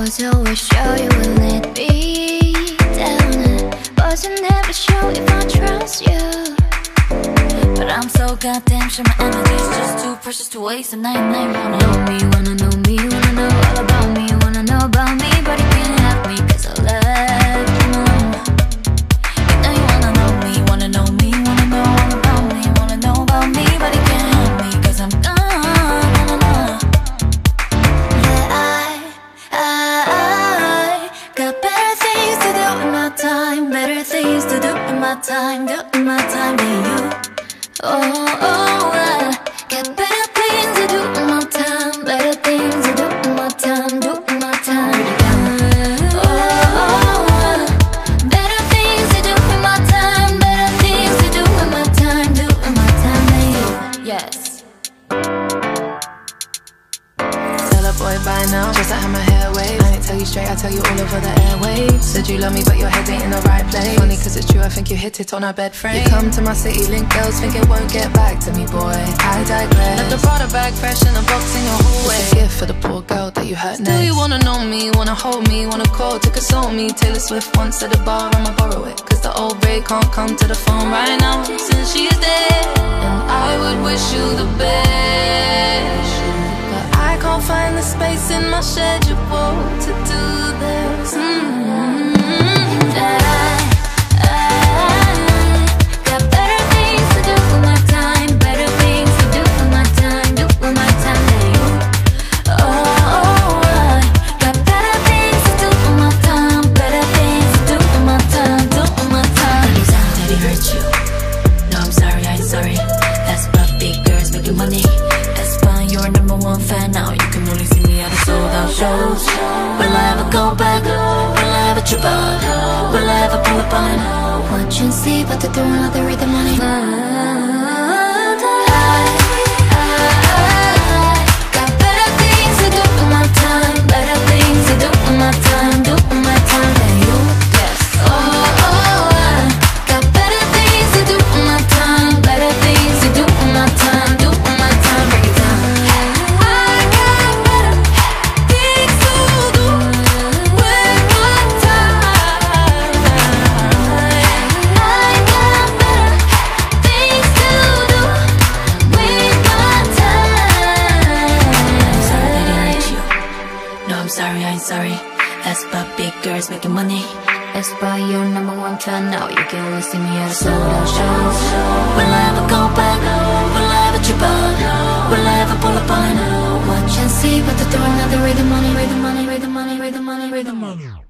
was always sure you would let me down. Wasn't never sure if I trust you, but I'm so goddamn sure my energy's just too precious to waste. And I wanna know me, wanna know me, wanna know all about me, wanna know about me, but you can't have me 'cause I left you alone. You know you wanna know me, wanna know me, wanna know all about me, wanna know about me, but you can't have me 'cause I'm gone. Better things to do in my time, do in my time than you. I got better things to do in my time, better things to do in my time, do in my time. Better things to do in my time, better things to do in my time, do in my time than you. Yes. Tell a boy by now, just like how my hair waves. I ain't tell you straight, I tell you all over the airwaves. Said you love me but your head ain't in the right place. Funny 'cause it's true, I think you hit it on our bed frame. You come to my city, link girls, think it won't get back to me, boy. I digress. Left the Prada bag fresh in a box in your hallway. It's a gift for the poor girl that you hurt next. Still you wanna know me, wanna hold me, wanna call to console me. Taylor Swift once at the bar, I'ma borrow it 'cause the old babe can't come to the phone right now since she's dead. And I would wish you the best, but I can't find the space in my schedule to do this. Got better things to do with my time, better things to do with my time, do with my time than you. I got better things to do with my time, better things to do with my time, do with my time. Anytime that it hurt you, no I'm sorry, I ain't sorry. That's why big girls making money. That's why you're #1 fan now. You can only see me at the sold out shows. Will I ever go back? Will I ever trip out? Will I ever pull up on? Watch and see, but they're doing all the read the money. Got better things to do with my time, better things to do with my time, do with my time than you. Yes. I got better things to do with my time, better things to do with my time, do with my time. Break it down. I got better things to do with my time. I got better things to do with my time. Sorry that it hurt you. No I'm sorry, I ain't sorry. That's why big girls making money. That's why you're #1 fan now. You can only see me at a sold out shows. Will I ever go back? Will I ever trip out? Will I ever pull up on? Watch and see, but they're throwing out the read the money, read the money, read the money, read the money, read the money.